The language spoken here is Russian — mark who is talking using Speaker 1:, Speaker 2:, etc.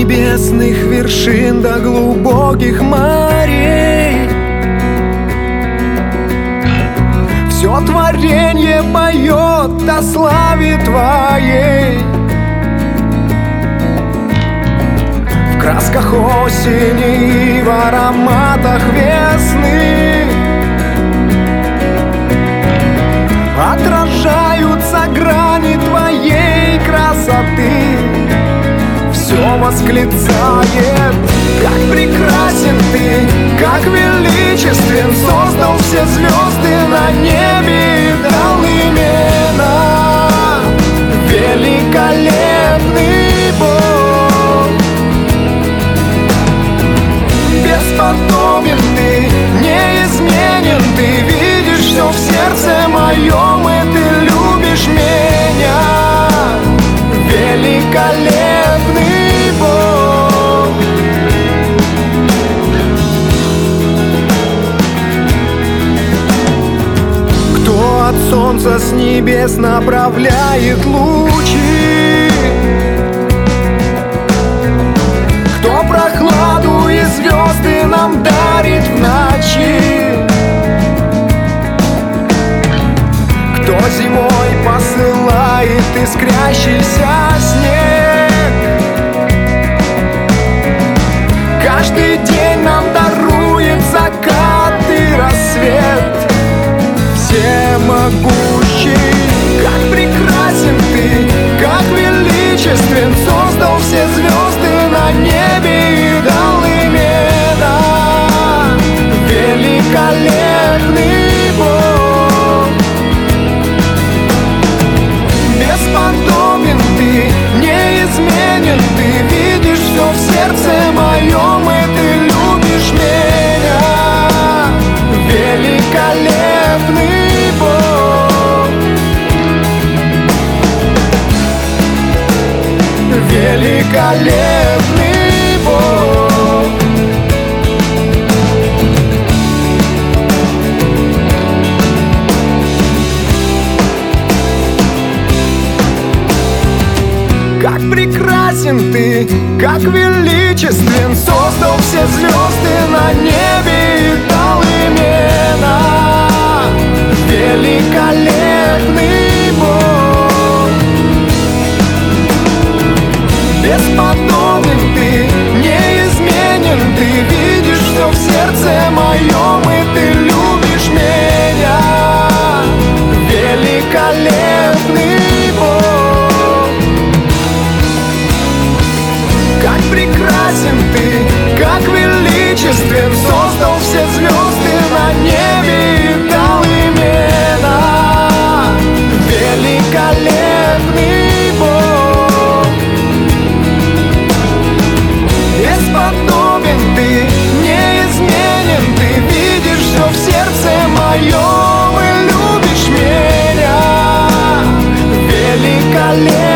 Speaker 1: небесных вершин до глубоких морей. Все творенье поет о славе Твоей. В красках осени и в ароматах весны отражаются грани Твоей красоты. Все восклицает, как прекрасен Ты, как величествен. Создал все звезды на небе и дал имена. Великолепный Бог, бесподобен Ты, неизменен Ты. Видишь все в сердце моем, и Ты любишь меня. Великолепный Бог. Кто от солнца с небес направляет лучи, кто прохладу и звезды нам дарит в ночи, кто зимой посылает искрящийся снег, каждый день нам дарует закат и рассвет. Всемогущий, как прекрасен Ты, как величествен. Создал все звезды на небе и дал имена. Великолепный Бог, бесподобен Ты, неизменен Ты. Видишь все в сердце моем, и Ты любишь меня. Великолепный Бог, великолепный Бог. Как прекрасен Ты, как величествен. Создал все звезды на небе и дал имена. Великолепный Бог, бесподобен Ты, неизменен Ты. Видишь все в сердце моем, и Ты любишь меня. Великолепный Бог, как прекрасен Ты, как величествен. Создал все звезды на небе и дал имена. Великолепный Бог, бесподобен Ты, неизменен Ты. Видишь все в сердце моем и любишь меня. Великолепный